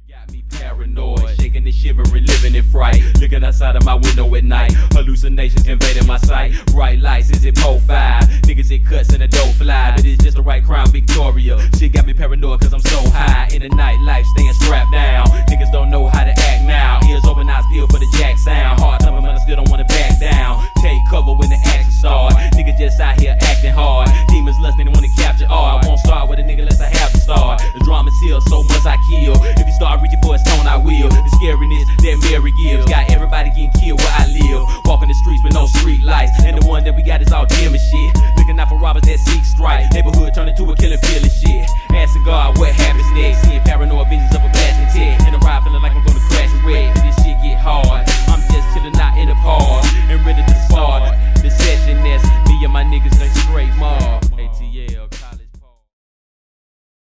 Got me paranoid, shaking and shivering, living in fright. Looking outside of my window at night, hallucinations invading my sight. Bright lights, is it pole 5? Niggas hit cuts and a dough fly, but it's just the right crown Victoria. Shit got me paranoid cause I'm so high in the night.